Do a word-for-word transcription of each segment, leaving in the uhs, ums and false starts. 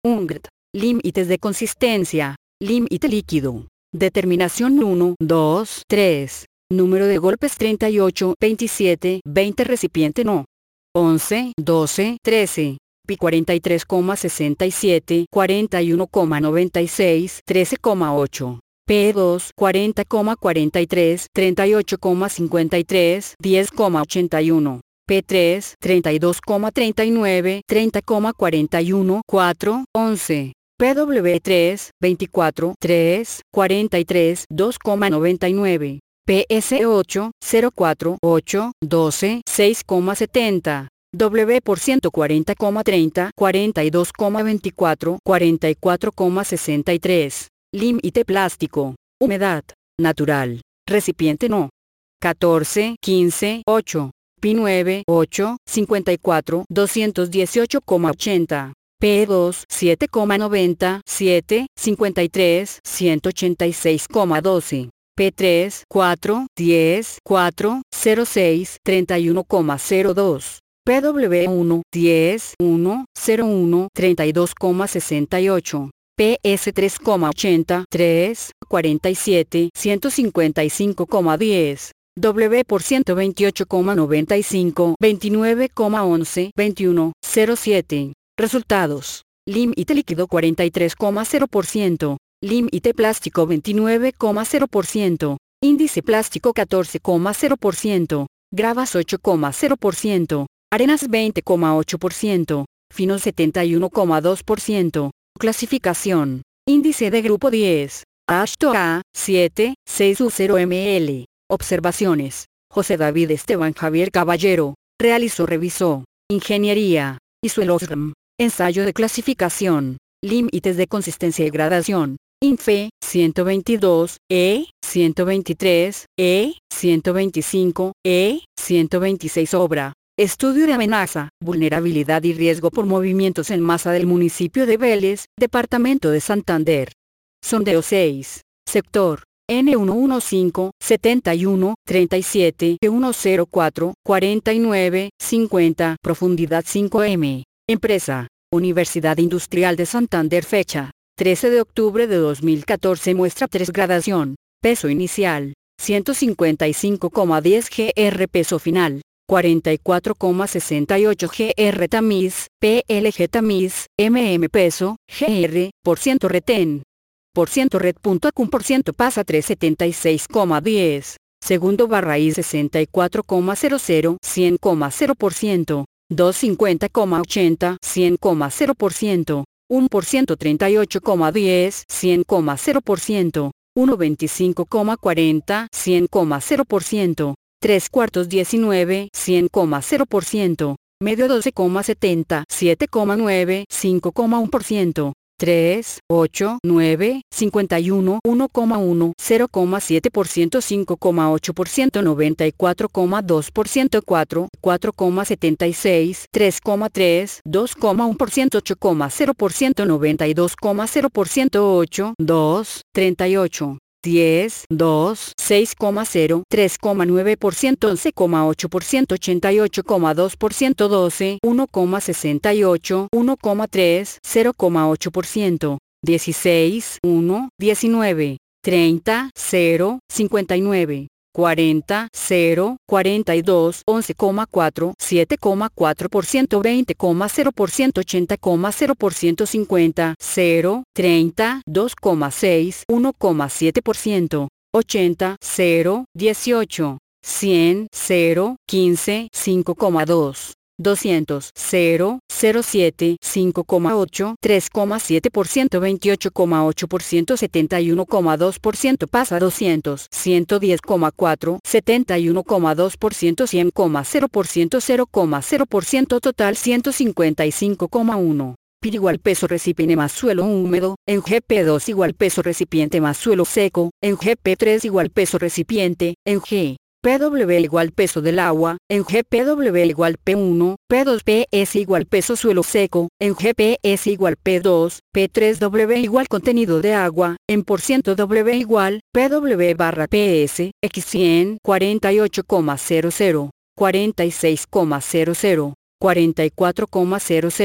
U N G T. Límites de consistencia. Límite líquido. Determinación uno, dos, tres. Número de golpes treinta y ocho, veintisiete, veinte. Recipiente no. once, doce, trece. Pi cuarenta y tres coma sesenta y siete, cuarenta y uno coma noventa y seis, trece coma ocho. P dos, cuarenta coma cuarenta y tres, treinta y ocho coma cincuenta y tres, diez coma ochenta y uno. P tres, treinta y dos coma treinta y nueve, treinta coma cuarenta y uno, cuatro, once. P W tres, veinticuatro, tres, cuarenta y tres, dos coma noventa y nueve. P S ocho, cero cuatro, ocho, doce, seis coma setenta. W por ciento cuarenta coma treinta, cuarenta y dos coma veinticuatro, cuarenta y cuatro coma sesenta y tres. Límite plástico. Humedad. Natural. Recipiente no. catorce, quince, ocho. Pi nueve, ocho, cincuenta y cuatro, doscientos dieciocho coma ochenta. P dos, siete coma noventa, siete, cincuenta y tres, ciento ochenta y seis coma doce. P tres, cuatro, diez, cuatro, cero seis, treinta y uno coma cero dos. P W uno, diez, uno, cero uno, treinta y dos coma sesenta y ocho. P S tres coma ochenta, tres, cuarenta y siete, ciento cincuenta y cinco coma diez. W por ciento veintiocho coma noventa y cinco, veintinueve coma once, veintiuno, cero siete. Resultados. Límite líquido cuarenta y tres coma cero por ciento. Límite plástico veintinueve coma cero por ciento. Índice plástico catorce coma cero por ciento. Gravas ocho coma cero por ciento. Arenas veinte coma ocho por ciento. Finos setenta y uno coma dos por ciento. Clasificación. Índice de grupo diez. H T A, siete, seis U cero M L. Observaciones. José David Esteban Javier Caballero. Realizó revisó. Ingeniería. Isuelosgm. Ensayo de clasificación. Límites de consistencia y gradación. INFE, ciento veintidós, E, ciento veintitrés, E, ciento veinticinco, E, ciento veintiséis. Obra. Estudio de amenaza, vulnerabilidad y riesgo por movimientos en masa del municipio de Vélez, departamento de Santander. Sondeo seis. Sector. N ciento quince, setenta y uno, treinta y siete, ciento cuatro, cuarenta y nueve, cincuenta. Profundidad cinco metros. Empresa. Universidad Industrial de Santander. Fecha. trece de octubre de dos mil catorce. Muestra tres. Gradación. Peso inicial. ciento cincuenta y cinco coma diez gramos. Peso final. cuarenta y cuatro coma sesenta y ocho gramos. Tamiz. P L G tamiz. M M peso. G R. Por ciento retén. Por ciento red.acum por ciento pasa trescientos setenta y seis coma diez. Segundo barra raíz sesenta y cuatro coma cero cero. cien coma cero por ciento. doscientos cincuenta coma ochenta. cien coma cero por ciento. uno por ciento treinta y ocho coma diez. cien coma cero por ciento. uno veinticinco coma cuarenta. cien coma cero por ciento. tres cuartos diecinueve. cien coma cero por ciento. Medio doce coma setenta. siete coma nueve. cinco coma uno por ciento. tres, ocho, nueve, cincuenta y uno, uno coma uno, cero coma siete por ciento, cinco coma ocho por ciento, noventa y cuatro coma dos por ciento, cuatro, cuatro coma setenta y seis, tres coma tres, dos coma uno por ciento, ocho coma cero por ciento, noventa y dos coma cero por ciento, ocho, dos, treinta y ocho. diez, dos, seis coma cero, tres coma nueve por ciento, once coma ocho por ciento, ochenta y ocho coma dos por ciento, doce, uno coma sesenta y ocho, uno coma tres, cero coma ocho por ciento, dieciséis, uno, diecinueve, treinta, cero, cincuenta y nueve, cuarenta, cero, cuarenta y dos, once coma cuatro, siete coma cuatro por ciento, veinte coma cero por ciento, ochenta coma cero por ciento, cincuenta, cero, treinta, dos coma seis, uno coma siete por ciento, ochenta, cero, dieciocho, cien, cero, quince, cinco coma dos. doscientos, cero, cero siete, cinco coma ocho, tres coma siete por ciento, veintiocho coma ocho por ciento, setenta y uno coma dos por ciento, pasa doscientos, ciento diez coma cuatro, setenta y uno coma dos por ciento, cien coma cero por ciento, cero coma cero por ciento, total ciento cincuenta y cinco coma uno. Pi igual peso recipiente más suelo húmedo, en G P dos igual peso recipiente más suelo seco, en G P tres igual peso recipiente, en G P W igual peso del agua, en G P W igual P uno, P dos P S igual peso suelo seco, en G P S igual P dos, P tres W igual contenido de agua, en por ciento W igual P W barra P S, X cien, cuarenta y ocho coma cero cero, cuarenta y seis coma cero cero, cuarenta y cuatro coma cero cero,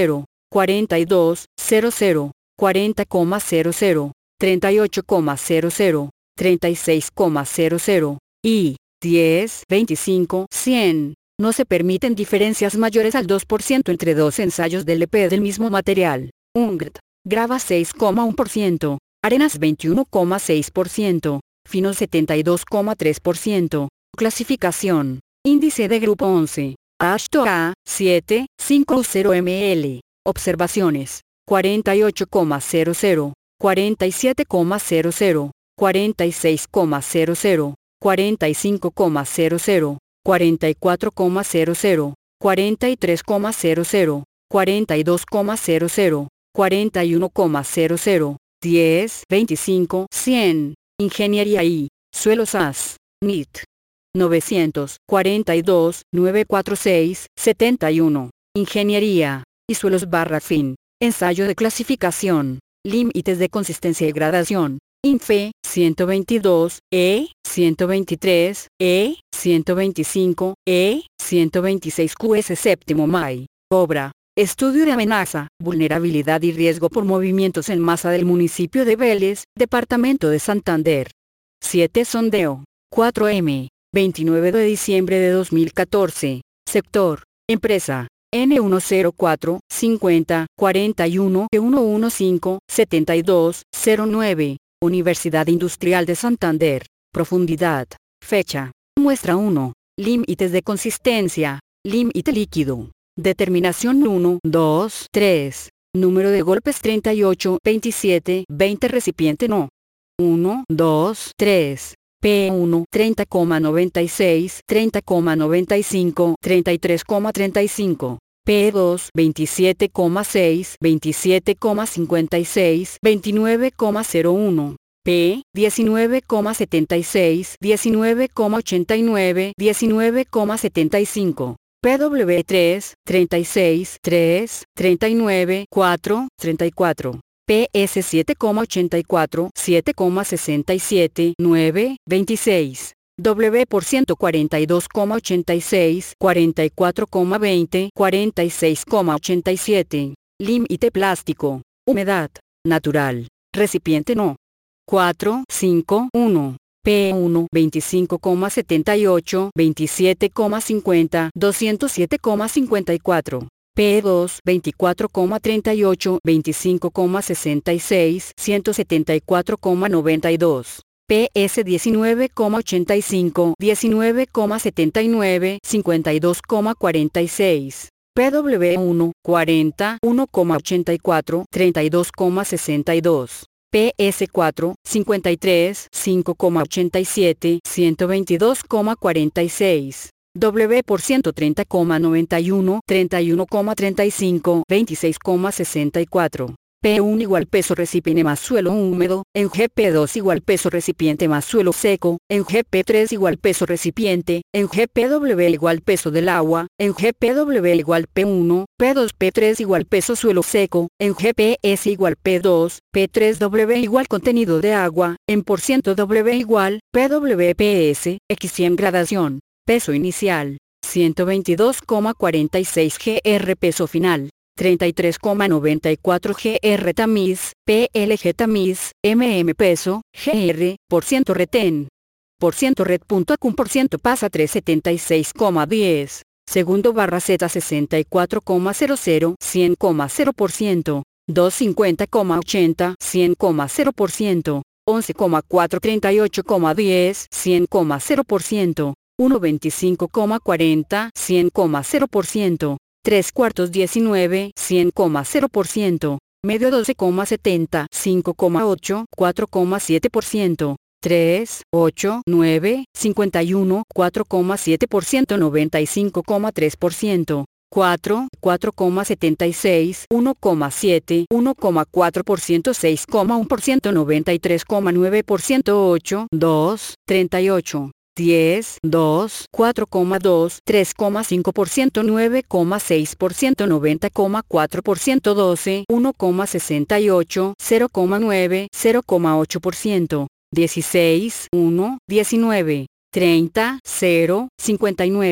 cuarenta y dos, cero cero, cuarenta coma cero cero, treinta y ocho coma cero cero, treinta y seis coma cero cero, y diez, veinticinco, cien. No se permiten diferencias mayores al dos por ciento entre dos ensayos del E P del mismo material. U N G T. Grava seis coma uno por ciento, Arenas veintiuno coma seis por ciento, Fino setenta y dos coma tres por ciento. Clasificación. Índice de grupo once. Ashto A, siete, cinco cero mililitros. Observaciones. cuarenta y ocho coma cero cero, cuarenta y siete coma cero cero, cuarenta y seis coma cero cero, cuarenta y cinco coma cero cero, cuarenta y cuatro coma cero cero, cuarenta y tres coma cero cero, cuarenta y dos coma cero cero, cuarenta y uno coma cero cero, diez, veinticinco, cien. Ingeniería y Suelos A S, N I T. novecientos cuarenta y dos, novecientos cuarenta y seis, setenta y uno. Ingeniería y Suelos barra fin. Ensayo de clasificación. Límites de consistencia y gradación. INFE, ciento veintidós, E, ciento veintitrés, E, ciento veinticinco, E, ciento veintiséis Q S séptimo M A I. Obra. Estudio de amenaza, vulnerabilidad y riesgo por movimientos en masa del municipio de Vélez, departamento de Santander. siete Sondeo. cuatro M. veintinueve de diciembre de dos mil catorce. Sector. Empresa. N uno cero cuatro, cincuenta, cuarenta y uno, ciento quince, setenta y dos, cero nueve. Universidad Industrial de Santander. Profundidad. Fecha. Muestra uno. Límites de consistencia. Límite líquido. Determinación uno, dos, tres. Número de golpes treinta y ocho, veintisiete, veinte. Recipiente no. uno, dos, tres. P uno, treinta coma noventa y seis, treinta coma noventa y cinco, treinta y tres coma treinta y cinco. P dos, veintisiete coma seis, veintisiete coma cincuenta y seis, veintinueve coma cero uno. P diecinueve coma setenta y seis, diecinueve coma ochenta y nueve, diecinueve coma setenta y cinco. P W tres, treinta y seis, tres, treinta y nueve, cuatro, treinta y cuatro. P S siete coma ochenta y cuatro, siete coma sesenta y siete, nueve, veintiséis. W por ciento cuarenta y dos coma ochenta y seis, cuarenta y cuatro coma veinte, cuarenta y seis coma ochenta y siete. Límite plástico. Humedad. Natural. Recipiente no. cuatro, cinco, uno. P uno, veinticinco coma setenta y ocho, veintisiete coma cincuenta, doscientos siete coma cincuenta y cuatro. P dos, veinticuatro coma treinta y ocho, veinticinco coma sesenta y seis, ciento setenta y cuatro coma noventa y dos. P S diecinueve coma ochenta y cinco, diecinueve coma setenta y nueve, cincuenta y dos coma cuarenta y seis. P W uno, cuarenta, uno coma ochenta y cuatro, treinta y dos coma sesenta y dos. P S cuatro, cincuenta y tres, cinco coma ochenta y siete, ciento veintidós coma cuarenta y seis. W por ciento treinta coma noventa y uno, treinta y uno coma treinta y cinco, veintiséis coma sesenta y cuatro. P uno igual peso recipiente más suelo húmedo, en G P dos igual peso recipiente más suelo seco, en G P tres igual peso recipiente, en G P W igual peso del agua, en G P W igual P uno, P dos P tres igual peso suelo seco, en G P S igual P dos, P tres W igual contenido de agua, en por ciento W igual P W P S, X cien gradación, peso inicial, ciento veintidós coma cuarenta y seis G R peso final. treinta y tres coma noventa y cuatro G R tamiz, P L G tamiz, M M peso, G R, por ciento retén. Por ciento red punto acum por ciento pasa trescientos setenta y seis coma diez. Segundo barra Z sesenta y cuatro coma cero cero, cien coma cero por ciento. doscientos cincuenta coma ochenta, cien coma cero por ciento. once coma cuatro treinta y ocho coma diez, cien coma cero por ciento. uno veinticinco coma cuarenta, cien coma cero por ciento. tres cuartos diecinueve, cien coma cero por ciento, medio doce coma setenta, cinco coma ocho, cuatro coma siete por ciento, tres, ocho, nueve, cincuenta y uno, cuatro coma siete por ciento, noventa y cinco coma tres por ciento, cuatro, cuatro coma setenta y seis, uno coma siete, uno coma cuatro por ciento, seis coma uno por ciento, noventa y tres coma nueve por ciento, ocho, dos, treinta y ocho. diez, dos, cuatro coma dos, tres coma cinco por ciento, nueve coma seis por ciento, noventa coma cuatro por ciento, doce, uno coma sesenta y ocho, cero coma nueve, cero coma ocho por ciento, dieciséis, uno, diecinueve, treinta, cero, cincuenta y nueve.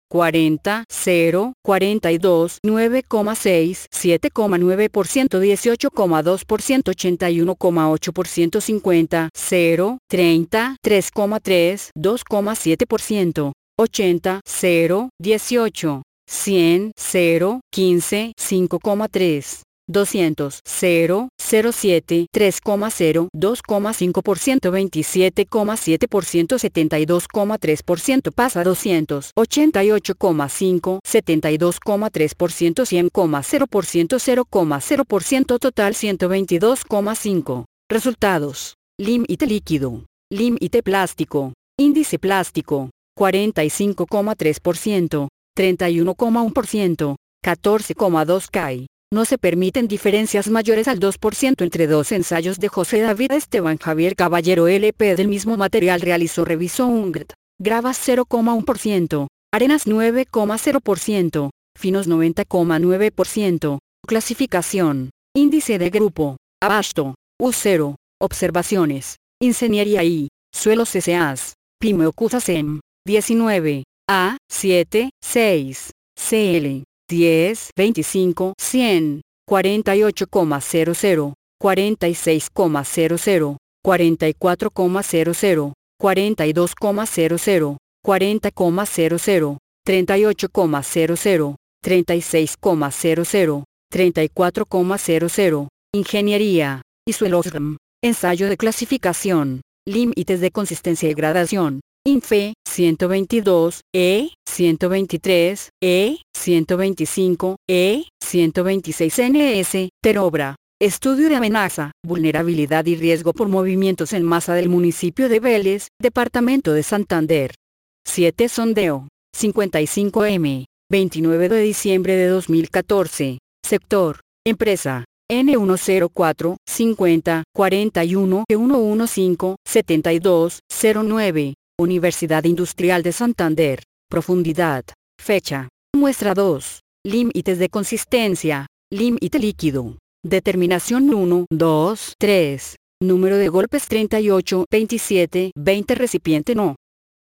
cuarenta, cero, cuarenta y dos, nueve coma seis, siete coma nueve por ciento, dieciocho coma dos por ciento, ochenta y uno coma ocho por ciento, cincuenta, cero, treinta, tres coma tres, dos coma siete por ciento, ochenta, cero, dieciocho, cien, cero, quince, cinco coma tres, doscientos, cero, cero siete, tres coma cero, dos coma cinco por ciento, veintisiete coma siete por ciento, setenta y dos coma tres por ciento, pasa doscientos, ochenta y ocho coma cinco, setenta y dos coma tres por ciento, cien coma cero por ciento, cero coma cero por ciento, total ciento veintidós coma cinco. Resultados. Límite líquido. Límite plástico. Índice plástico. cuarenta y cinco coma tres por ciento. treinta y uno coma uno por ciento. catorce coma dos por ciento. No se permiten diferencias mayores al dos por ciento entre dos ensayos de José David Esteban Javier Caballero L P del mismo material realizó revisó Ungrt. Gravas cero coma uno por ciento. Arenas nueve coma cero por ciento. Finos noventa coma nueve por ciento. Clasificación. Índice de grupo. Abasto. U cero. Observaciones. Ingeniería I. Suelos S A S. Pimeocusasem. diecinueve. A. siete, seis. C L. diez, veinticinco, cien, cuarenta y ocho coma cero cero, cuarenta y seis coma cero cero, cuarenta y cuatro coma cero cero, cuarenta y dos coma cero cero, cuarenta coma cero cero, treinta y ocho coma cero cero, treinta y seis coma cero cero, treinta y cuatro coma cero cero. Ingeniería y suelos R M. Ensayo de clasificación. Límites de consistencia y gradación. INFE, ciento veintidós, E, ciento veintitrés, E, ciento veinticinco, E, ciento veintiséis N S, Terobra. Estudio de amenaza, vulnerabilidad y riesgo por movimientos en masa del municipio de Vélez, departamento de Santander. siete Sondeo. cincuenta y cinco M. veintinueve de diciembre de dos mil catorce. Sector. Empresa. N ciento cuatro, cincuenta, cuarenta y uno, ciento quince, setenta y dos, cero nueve. Universidad Industrial de Santander. Profundidad. Fecha. Muestra dos. Límites de consistencia. Límite líquido. Determinación uno, dos, tres. Número de golpes treinta y ocho, veintisiete, veinte. Recipiente no.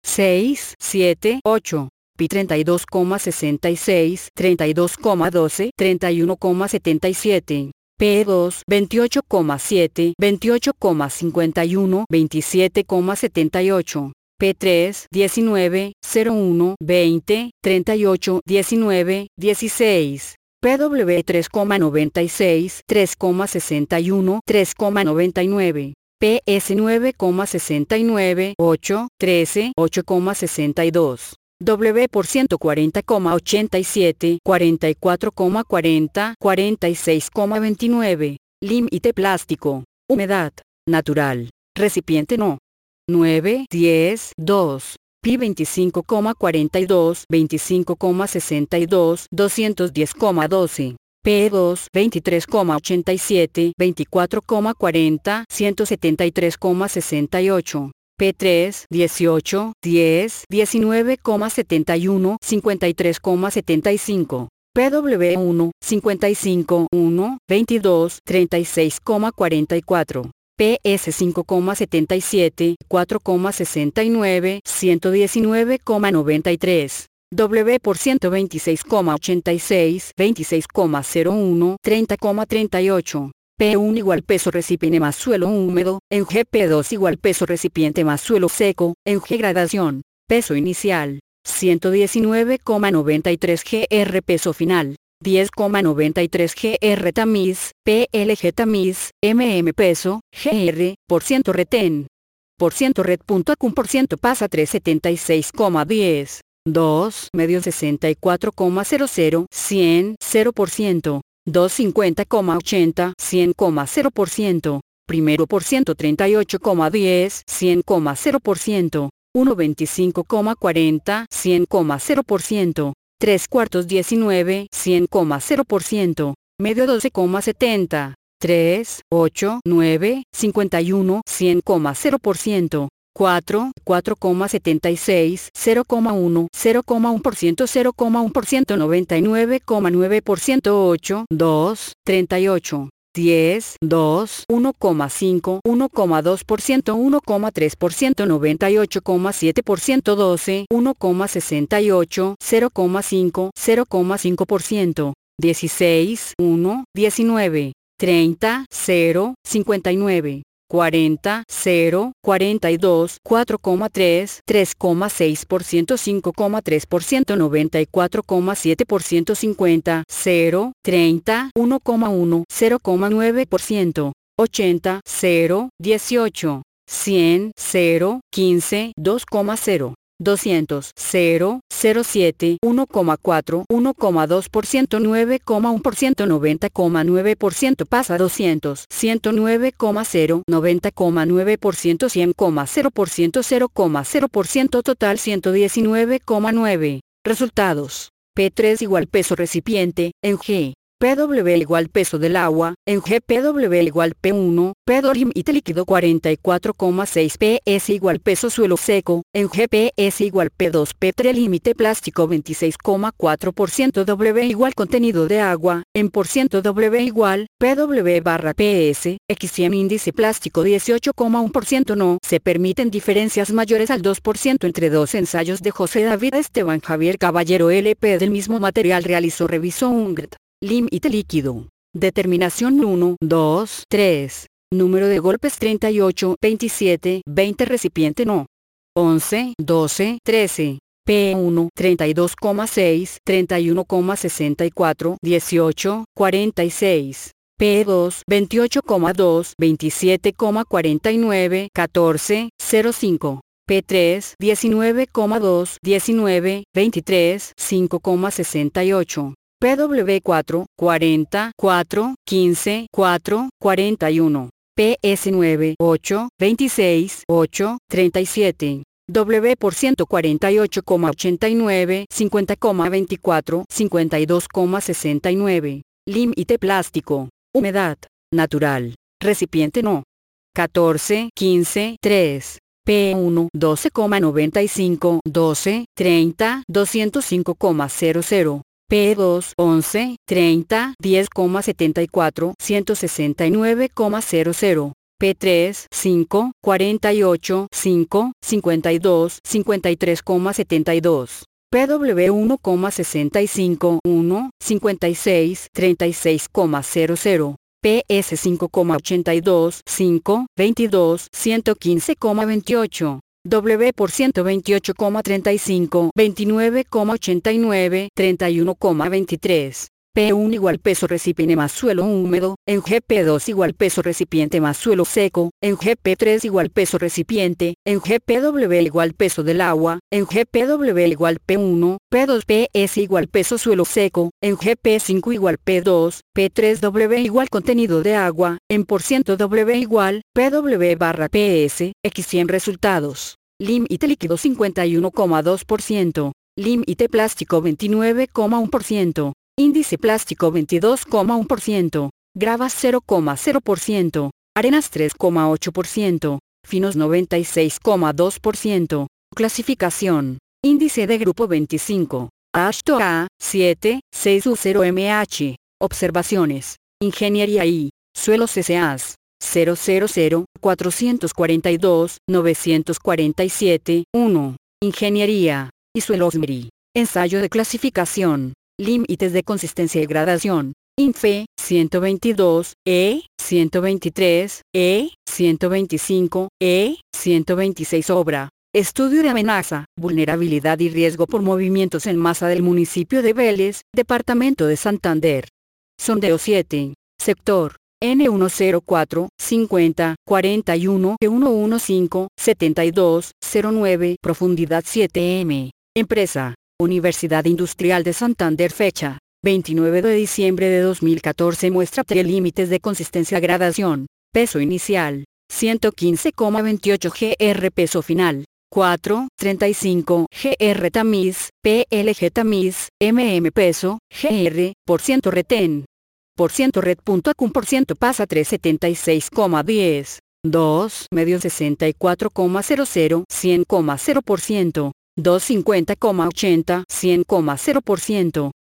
seis, siete, ocho. Pi treinta y dos coma sesenta y seis, treinta y dos coma doce, treinta y uno coma setenta y siete. P dos, veintiocho coma siete, veintiocho coma cincuenta y uno, veintisiete coma setenta y ocho. P tres, diecinueve, cero uno, veinte, treinta y ocho, diecinueve, dieciséis. P W tres coma noventa y seis, tres coma sesenta y uno, tres coma noventa y nueve. P S nueve coma sesenta y nueve, ocho, trece, ocho coma sesenta y dos. W por ciento cuarenta coma ochenta y siete, cuarenta y cuatro coma cuarenta, cuarenta y seis coma veintinueve. Límite plástico. Humedad. Natural. Recipiente no. nueve, diez, dos. Pi veinticinco coma cuarenta y dos, veinticinco coma sesenta y dos, doscientos diez coma doce. P dos, veintitrés coma ochenta y siete, veinticuatro coma cuarenta, ciento setenta y tres coma sesenta y ocho. P tres, dieciocho, diez, diecinueve coma setenta y uno, cincuenta y tres coma setenta y cinco. P W uno, cincuenta y cinco, uno, veintidós, treinta y seis coma cuarenta y cuatro. P S cinco coma setenta y siete, cuatro coma sesenta y nueve, ciento diecinueve coma noventa y tres. W por ciento veintiséis coma ochenta y seis, veintiséis coma cero uno, treinta coma treinta y ocho. P uno igual peso recipiente más suelo húmedo, en G P dos igual peso recipiente más suelo seco, en G gradación. Peso inicial, ciento diecinueve coma noventa y tres G R. Peso final, diez coma noventa y tres G R. Tamiz, P L G tamiz, M M peso, G R, por ciento retén. Por ciento red.cum por ciento pasa trescientos setenta y seis coma diez. dos, medio sesenta y cuatro coma cero cero, cien, cero por ciento. doscientos cincuenta coma ochenta, cien coma cero por ciento. Primero por ciento treinta y ocho coma diez, cien coma cero por ciento. uno veinticinco coma cuarenta, cien coma cero por ciento. tres cuartos diecinueve, cien coma cero por ciento. Medio doce coma setenta. tres, ocho, nueve, cincuenta y uno, cien coma cero por ciento. cuatro, cuatro coma setenta y seis, cero coma uno, cero coma uno por ciento, cero coma uno por ciento, noventa y nueve coma nueve por ciento, ocho, dos, treinta y ocho. diez, dos, uno coma cinco, uno coma dos por ciento, uno coma tres por ciento, noventa y ocho coma siete por ciento, doce, uno coma sesenta y ocho, cero coma cinco, cero coma cinco por ciento, dieciséis, uno, diecinueve, treinta, cero, cincuenta y nueve, cuarenta, cero, cuarenta y dos, cuatro coma tres, tres coma seis por ciento, cinco coma tres por ciento, noventa y cuatro coma siete por ciento, cincuenta, cero, treinta, uno coma uno, cero coma nueve por ciento, ochenta, cero, dieciocho, cien, cero, quince, dos coma cero. doscientos, cero, cero siete, uno coma cuatro, uno coma dos por ciento, nueve coma uno por ciento, noventa coma nueve por ciento, pasa doscientos, ciento nueve coma cero, noventa coma nueve por ciento, cien coma cero por ciento, cero coma cero por ciento, total ciento diecinueve coma nueve. Resultados. P tres igual peso recipiente, en G. P W igual peso del agua, en G. P W igual P uno, P dos límite líquido cuarenta y cuatro coma seis, P S igual peso suelo seco, en G. P S igual P dos, P tres límite plástico veintiséis coma cuatro por ciento, W igual contenido de agua, en por ciento, W igual, P W barra P S, X cien índice plástico dieciocho coma uno por ciento. No se permiten diferencias mayores al dos por ciento entre dos ensayos de José David Esteban Javier Caballero L P del mismo material realizó revisó un G R T. Límite líquido. Determinación uno, dos, tres. Número de golpes treinta y ocho, veintisiete, veinte. Recipiente no. once, doce, trece. P uno, treinta y dos coma seis, treinta y uno coma sesenta y cuatro, dieciocho, cuarenta y seis. P dos, veintiocho coma dos, veintisiete coma cuarenta y nueve, catorce, cero cinco. P tres, diecinueve coma dos, diecinueve, veintitrés, cinco coma sesenta y ocho. P W cuatro, cuarenta, cuatro, quince, cuatro, cuarenta y uno. P S nueve, ocho, veintiséis, ocho, treinta y siete. W por ciento cuarenta y ocho coma ochenta y nueve, cincuenta coma veinticuatro, cincuenta y dos coma sesenta y nueve. Límite plástico. Humedad. Natural. Recipiente no. catorce, quince, tres. P uno, doce coma noventa y cinco, doce, treinta, doscientos cinco coma cero cero. P dos, once, treinta, diez coma setenta y cuatro, ciento sesenta y nueve coma cero cero. P tres, cinco, cuarenta y ocho, cinco, cincuenta y dos, cincuenta y tres coma setenta y dos. P W uno coma sesenta y cinco, uno, cincuenta y seis, treinta y seis coma cero cero. P S cinco coma ochenta y dos, cinco, veintidós, ciento quince coma veintiocho. W por ciento veintiocho coma treinta y cinco, veintinueve coma ochenta y nueve, treinta y uno coma veintitrés. P uno igual peso recipiente más suelo húmedo, en G. P dos igual peso recipiente más suelo seco, en G. P tres igual peso recipiente, en G. P W igual peso del agua, en G. P W igual P uno, P dos. P S igual peso suelo seco, en G. P cinco igual P dos, P tres. W igual contenido de agua, en por ciento. W igual, P W barra P S, X cien. Resultados. Límite líquido cincuenta y uno coma dos por ciento, límite plástico veintinueve coma uno por ciento. Índice plástico veintidós coma uno por ciento, gravas cero coma cero por ciento, arenas tres coma ocho por ciento, finos noventa y seis coma dos por ciento. Clasificación. Índice de grupo veinticinco. H T O A, siete, seis U cero M H. Observaciones. Ingeniería I. Suelos S A S. cero cero cero, cuatrocientos cuarenta y dos, novecientos cuarenta y siete, uno. Ingeniería. Y suelos M R I. Ensayo de clasificación. Límites de consistencia y gradación. INFE, ciento veintidós, E, ciento veintitrés, E, ciento veinticinco, E, ciento veintiséis. Obra. Estudio de amenaza, vulnerabilidad y riesgo por movimientos en masa del municipio de Vélez, departamento de Santander. Sondeo siete. Sector. N uno cero cuatro, cincuenta, cuarenta y uno, E uno cinco, setenta y dos, cero nueve. Profundidad siete metros. Empresa. Universidad Industrial de Santander. Fecha. veintinueve de diciembre de dos mil catorce. Muestra de límites de consistencia. Gradación. Peso inicial. ciento quince coma veintiocho gramos. Peso final. cuatro, treinta y cinco. Gr tamiz. P L G tamiz. Mm peso. Gr. Por ciento retén. Por ciento red.acum por ciento pasa trescientos setenta y seis coma diez. dos. Medio sesenta y cuatro coma cero cero. cien coma cero por ciento. doscientos cincuenta coma ochenta. cien coma cero por ciento.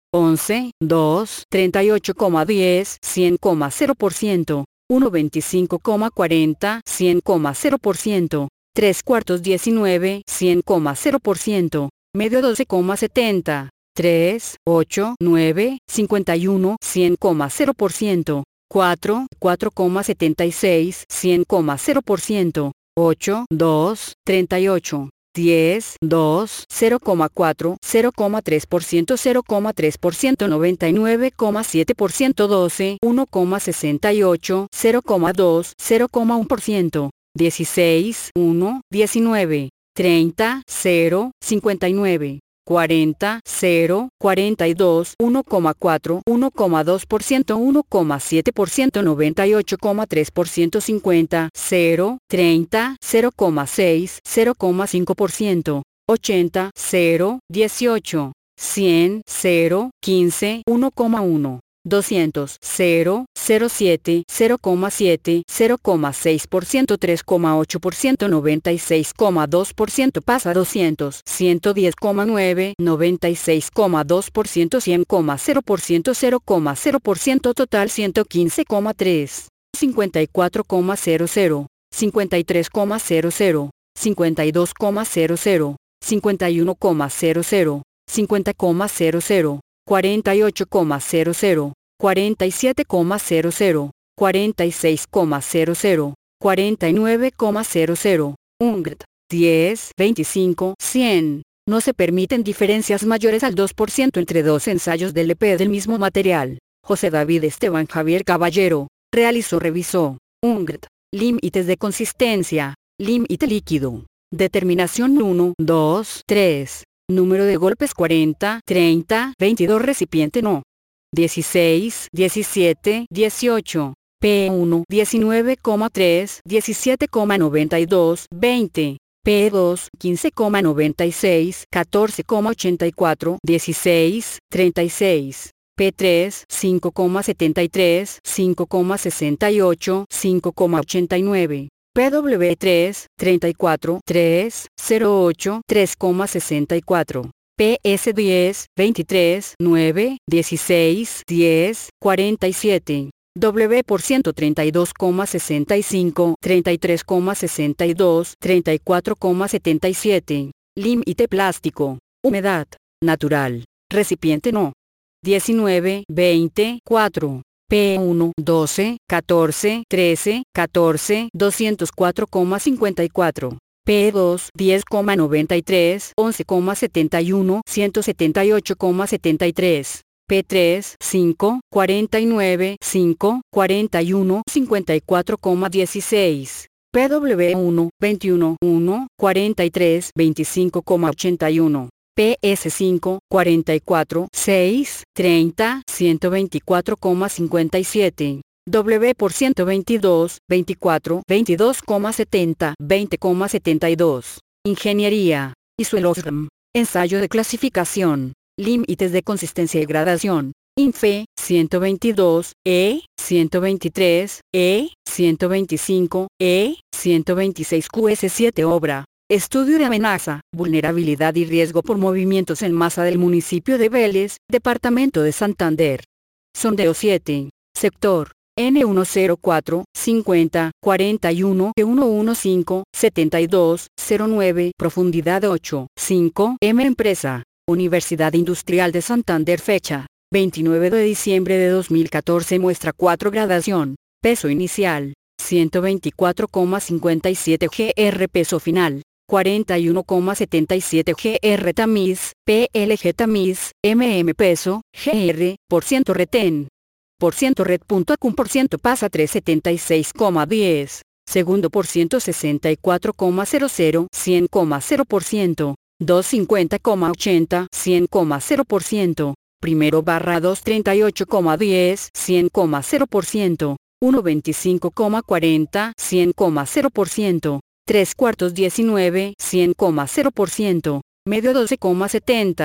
once, dos, treinta y ocho, diez, cien, cero por ciento, uno, veinticinco, cuarenta, cien, cero por ciento, tres cuartos, diecinueve, cien, cero por ciento, medio, doce, setenta, tres, ocho, nueve, cincuenta y uno, cien, cero por ciento, cuatro, cuatro, setenta y seis, cien, cero por ciento, ocho, dos, treinta y ocho, diez, dos, cero, cuatro, cero, tres por ciento, cero, tres por ciento, noventa y nueve, siete por ciento, doce, uno, sesenta y ocho, cero, dos, cero, uno por ciento, dieciséis, uno, diecinueve, treinta, cero, cincuenta y nueve, cuarenta, cero, cuarenta y dos, uno, cuatro, uno, dos por ciento, uno, siete por ciento, noventa y ocho, tres por ciento, cincuenta, cero, treinta, cero, seis, cero, cinco por ciento, ochenta, cero, dieciocho, cien, cero, quince, uno, uno. doscientos, cero, cero siete, cero siete, cero seis por ciento, tres ocho por ciento, noventa y seis, dos por ciento pasa doscientos, ciento diez, nueve, noventa y seis, dos por ciento, cien, cero por ciento, cero cero por ciento total ciento quince, tres, cincuenta y cuatro, cero cero, cincuenta y tres, cero cero, cincuenta y dos, cero cero, cincuenta y uno, cero cero, cincuenta, cero cero, cuarenta y ocho, cero cero, cuarenta y siete, cero cero, cuarenta y seis, cero cero, cuarenta y nueve, cero cero, ungrt, diez, veinticinco, cien. No se permiten diferencias mayores al dos por ciento entre dos ensayos del E P del mismo material. José David Esteban Javier Caballero, realizó revisó, ungrt, límites de consistencia, límite líquido, determinación uno, dos, tres. Número de golpes cuarenta, treinta, veintidós, recipiente no. dieciséis, diecisiete, dieciocho. P uno, diecinueve, tres, diecisiete, noventa y dos, veinte. P dos, quince, noventa y seis, catorce, ochenta y cuatro, dieciséis, treinta y seis. P tres, cinco, setenta y tres, cinco, sesenta y ocho, cinco, ochenta y nueve. P W tres, treinta y cuatro, tres, cero ocho, tres, sesenta y cuatro. P S diez, veintitrés, nueve, dieciséis, diez, cuarenta y siete. W por ciento treinta y dos, sesenta y cinco, treinta y tres, sesenta y dos, treinta y cuatro, setenta y siete. Límite plástico. Humedad. Natural. Recipiente no. diecinueve, veinte, cuatro. P uno, doce, catorce, trece, catorce, doscientos cuatro, cincuenta y cuatro. P dos, diez, noventa y tres, once, setenta y uno, ciento setenta y ocho, setenta y tres. P tres, cinco, cuarenta y nueve, cinco, cuarenta y uno, cincuenta y cuatro, dieciséis. P W uno, veintiuno, uno, cuarenta y tres, veinticinco, ochenta y uno. P S cinco, cuarenta y cuatro, seis, treinta, ciento veinticuatro, cincuenta y siete. W por ciento veintidós, veinticuatro, veintidós, setenta, veinte, setenta y dos. Ingeniería. Isuelosm. Ensayo de clasificación. Límites de consistencia y gradación. INFE, ciento veintidós, E, ciento veintitrés, E, ciento veinticinco, E, ciento veintiséis, Q S siete. Obra. Estudio de amenaza, vulnerabilidad y riesgo por movimientos en masa del municipio de Vélez, departamento de Santander. Sondeo siete. Sector. N uno cero cuatro, cincuenta, cuarenta y uno, E uno cinco, setenta y dos, cero nueve. Profundidad ocho, cinco. M. Empresa. Universidad Industrial de Santander. Fecha. veintinueve de diciembre de dos mil catorce. Muestra cuatro. Gradación. Peso inicial. ciento veinticuatro, cincuenta y siete gramos. Peso final. cuarenta y uno, setenta y siete gramos. Tamiz. P L G tamiz. M M peso. G R. Por ciento retén. Por ciento red.acum por ciento pasa trescientos setenta y seis, diez. Segundo por ciento sesenta y cuatro, cero cero. cien, cero por ciento. doscientos cincuenta, ochenta. cien, cero por ciento. Primero barra doscientos treinta y ocho, diez. cien, cero por ciento. uno veinticinco, cuarenta. cien, cero por ciento. tres cuartos diecinueve. cien, cero por ciento. Medio doce, setenta.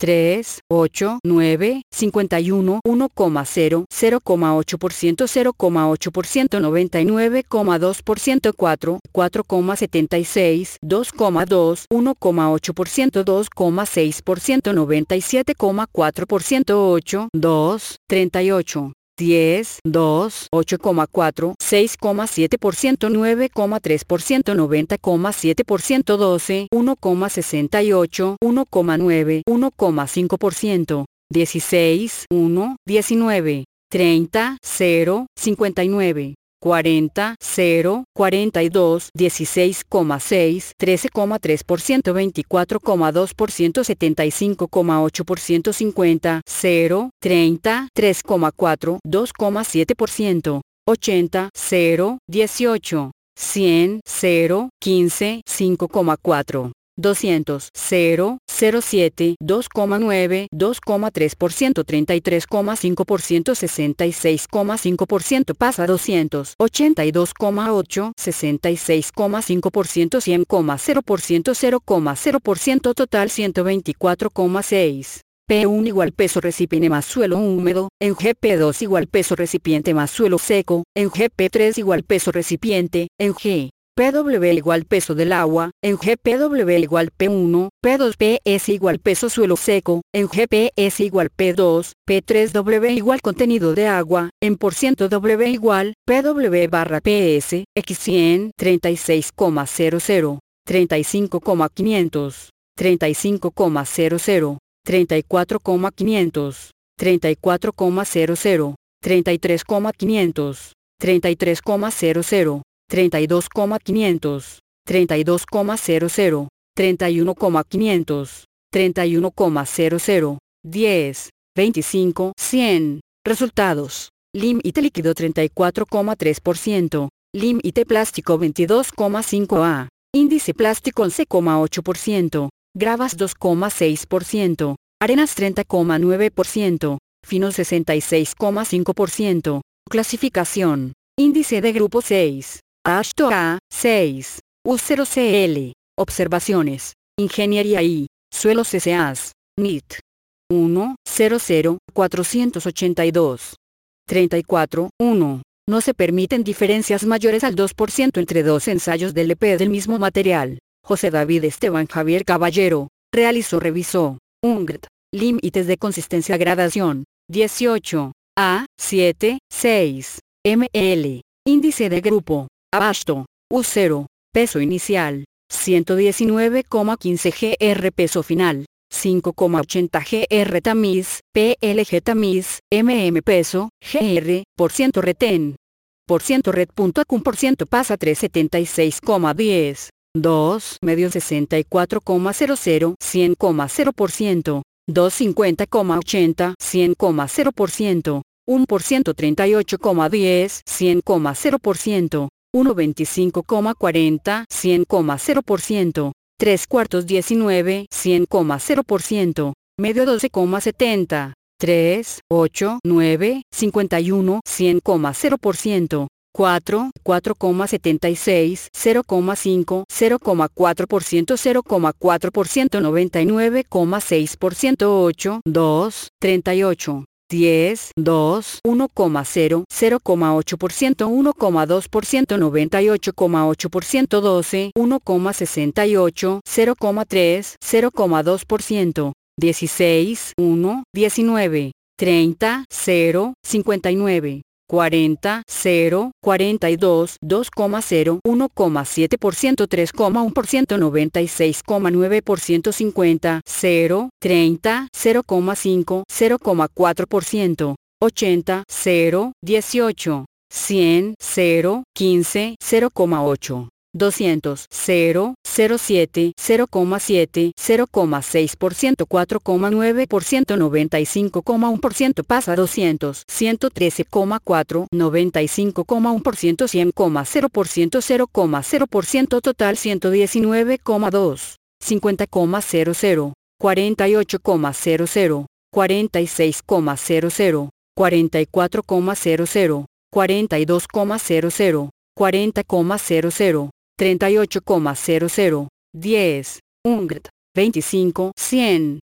tres, ocho, nueve, cincuenta y uno, uno coma cero, cero coma ocho por ciento, cero coma ocho por ciento, noventa y nueve coma dos por ciento, cuatro, cuatro coma setenta y seis, dos coma dos, uno coma ocho por ciento, dos coma seis por ciento, noventa y siete coma cuatro por ciento, ocho, dos, treinta y ocho. diez, dos, ocho coma cuatro, seis coma siete por ciento, nueve coma tres por ciento, noventa coma siete por ciento, doce, uno coma sesenta y ocho, uno coma nueve, uno coma cinco por ciento, dieciséis, uno, diecinueve, treinta, cero, cincuenta y nueve, cuarenta, cero, cuarenta y dos, dieciséis coma seis, trece coma tres por ciento, veinticuatro coma dos por ciento, setenta y cinco coma ocho por ciento, cincuenta, cero, treinta, tres coma cuatro, dos coma siete por ciento, ochenta, cero, dieciocho, cien, cero, quince, cinco coma cuatro. doscientos, cero, cero siete, dos coma nueve, dos coma tres por ciento, treinta y tres coma cinco por ciento, sesenta y seis coma cinco por ciento, pasa doscientos, ochenta y dos coma ocho, sesenta y seis coma cinco por ciento, cien coma cero por ciento, cero coma cero por ciento, total ciento veinticuatro coma seis. P uno igual peso recipiente más suelo húmedo, en G P dos igual peso recipiente más suelo seco, en G P tres igual peso recipiente, en G P W igual peso del agua, en G P W igual P uno, P dos P S igual peso suelo seco, en G P S igual P dos, P tres W igual contenido de agua, en por ciento W igual P W barra P S, X cien, treinta y seis coma cero cero, treinta y cinco coma quinientos, treinta y cinco coma cero cero, treinta y cuatro coma quinientos, treinta y cuatro coma cero cero, treinta y tres coma quinientos, treinta y tres coma cero cero. treinta y dos coma quinientos, treinta y dos coma cero cero, treinta y uno coma quinientos, treinta y uno coma cero cero, diez, veinticinco, cien. Resultados. Límite líquido treinta y cuatro coma tres por ciento, límite plástico veintidós coma cinco por ciento, índice plástico once coma ocho por ciento, gravas dos coma seis por ciento, arenas treinta coma nueve por ciento, finos sesenta y seis coma cinco por ciento. Clasificación. Índice de grupo seis. Ashto A, seis. U cero C L. Observaciones. Ingeniería I. Suelos S A S. N I T. uno, cero cero, cuatrocientos ochenta y dos. treinta y cuatro, uno. No se permiten diferencias mayores al dos por ciento entre dos ensayos del E P del mismo material. José David Esteban Javier Caballero. Realizó revisó. U N G T. Límites de consistencia gradación. dieciocho. A, siete, seis. M L. Índice de grupo. Abasto. U cero. Peso inicial. ciento diecinueve coma quince gramos. Peso final. cinco coma ochenta gramos. Tamiz. P L G tamiz. M M peso. G R. Por ciento retén. Por ciento red. Punto cum por ciento pasa trescientos setenta y seis coma diez. dos. Medio sesenta y cuatro coma cero cero. cien coma cero por ciento. dos cincuenta coma ochenta. cien coma cero por ciento. uno por ciento treinta y ocho coma diez. cien coma cero por ciento. uno veinticinco coma cuarenta. cien coma cero por ciento. tres cuartos diecinueve. cien coma cero por ciento. Medio doce coma setenta. tres, ocho, nueve, cincuenta y uno. cien coma cero por ciento. cuatro, cuatro coma setenta y seis. cero coma cinco. cero coma cuatro por ciento. cero coma cuatro por ciento. noventa y nueve coma seis por ciento. ocho, dos, treinta y ocho. diez, dos, uno coma cero, cero coma ocho por ciento, uno coma dos por ciento, noventa y ocho coma ocho por ciento, doce, uno coma sesenta y ocho, cero coma tres, cero coma dos por ciento, dieciséis, uno, diecinueve, treinta, cero, cincuenta y nueve, cuarenta, cero, cuarenta y dos, dos coma cero, uno coma siete por ciento, tres coma uno por ciento, noventa y seis coma nueve por ciento, cincuenta, cero, treinta, cero coma cinco, cero coma cuatro por ciento, ochenta, cero, dieciocho, cien, cero, quince, cero coma ocho. doscientos, cero, cero siete, cero coma siete, cero coma seis por ciento, cuatro coma nueve por ciento, noventa y cinco coma uno por ciento pasa doscientos, ciento trece coma cuatro, noventa y cinco coma uno por ciento, cien coma cero por ciento, cero coma cero por ciento total ciento diecinueve coma dos, cincuenta coma cero cero, cuarenta y ocho coma cero cero, cuarenta y seis coma cero cero, cuarenta y cuatro coma cero cero, cuarenta y dos coma cero cero, cuarenta coma cero cero. treinta y ocho coma cero cero, diez, U N G T, veinticinco, cien.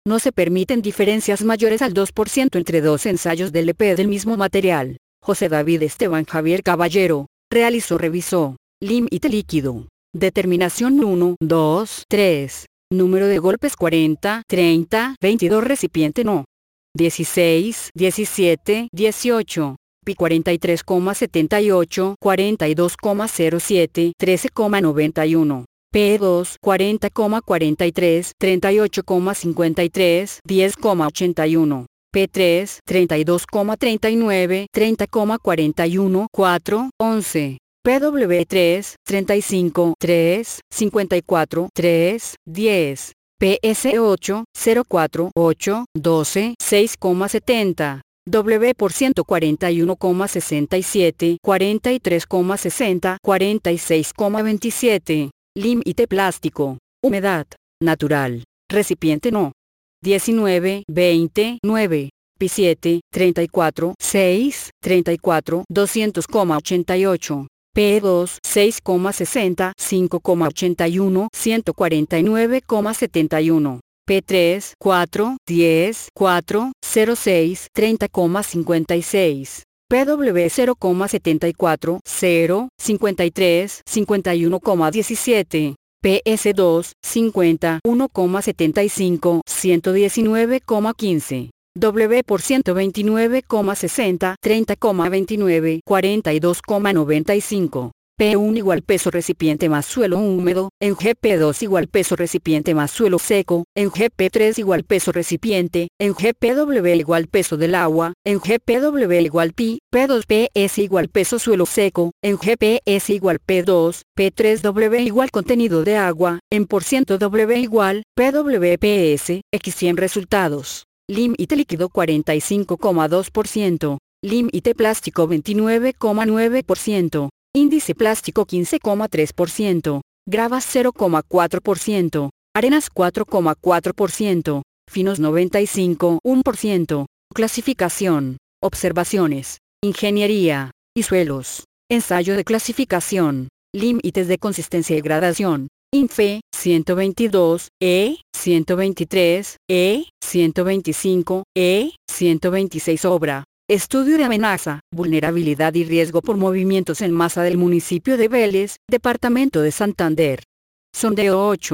No se permiten diferencias mayores al dos por ciento entre dos ensayos del E P del mismo material. José David Esteban Javier Caballero, realizó revisó. Límite líquido. Determinación uno, dos, tres. Número de golpes cuarenta, treinta, veintidós. Recipiente no. dieciséis, diecisiete, dieciocho. Pi cuarenta y tres coma setenta y ocho, cuarenta y dos coma cero siete, trece coma noventa y uno. P dos, cuarenta coma cuarenta y tres, treinta y ocho coma cincuenta y tres, diez coma ochenta y uno. P tres, treinta y dos coma treinta y nueve, treinta coma cuarenta y uno, cuatro, once. P W tres, treinta y cinco, tres, cincuenta y cuatro, tres, diez. P S ocho, cero cuatro, ocho, doce, seis coma setenta. W por ciento cuarenta y uno coma sesenta y siete, cuarenta y tres coma sesenta, cuarenta y seis coma veintisiete. Límite plástico. Humedad. Natural. Recipiente no. diecinueve, veinte, nueve. Pi siete, treinta y cuatro, seis, treinta y cuatro, doscientos coma ochenta y ocho. P dos, seis coma sesenta, cinco coma ochenta y uno, ciento cuarenta y nueve coma setenta y uno. P tres, cuatro, diez, cuatro, cero seis, treinta coma cincuenta y seis. P W cero coma setenta y cuatro, cero, cincuenta y tres, cincuenta y uno coma diecisiete. P S dos, cincuenta, uno coma setenta y cinco, ciento diecinueve coma quince. W por ciento veintinueve coma sesenta, treinta coma veintinueve, cuarenta y dos coma noventa y cinco. P uno igual peso recipiente más suelo húmedo, en G P dos igual peso recipiente más suelo seco, en G P tres igual peso recipiente, en G P W igual peso del agua, en G P W igual pi, P dos P S igual peso suelo seco, en G P S igual P dos, P tres W igual contenido de agua, en por ciento W igual, P W P S, X cien resultados. Límite líquido cuarenta y cinco coma dos por ciento, límite plástico veintinueve coma nueve por ciento, índice plástico quince coma tres por ciento, gravas cero coma cuatro por ciento, arenas cuatro coma cuatro por ciento, finos noventa y cinco coma uno por ciento. Clasificación, observaciones, ingeniería y suelos. Ensayo de clasificación, límites de consistencia y gradación. INFE, ciento veintidós, E, ciento veintitrés, E, ciento veinticinco, E, ciento veintiséis. Obra. Estudio de amenaza, vulnerabilidad y riesgo por movimientos en masa del municipio de Vélez, departamento de Santander. Sondeo ocho.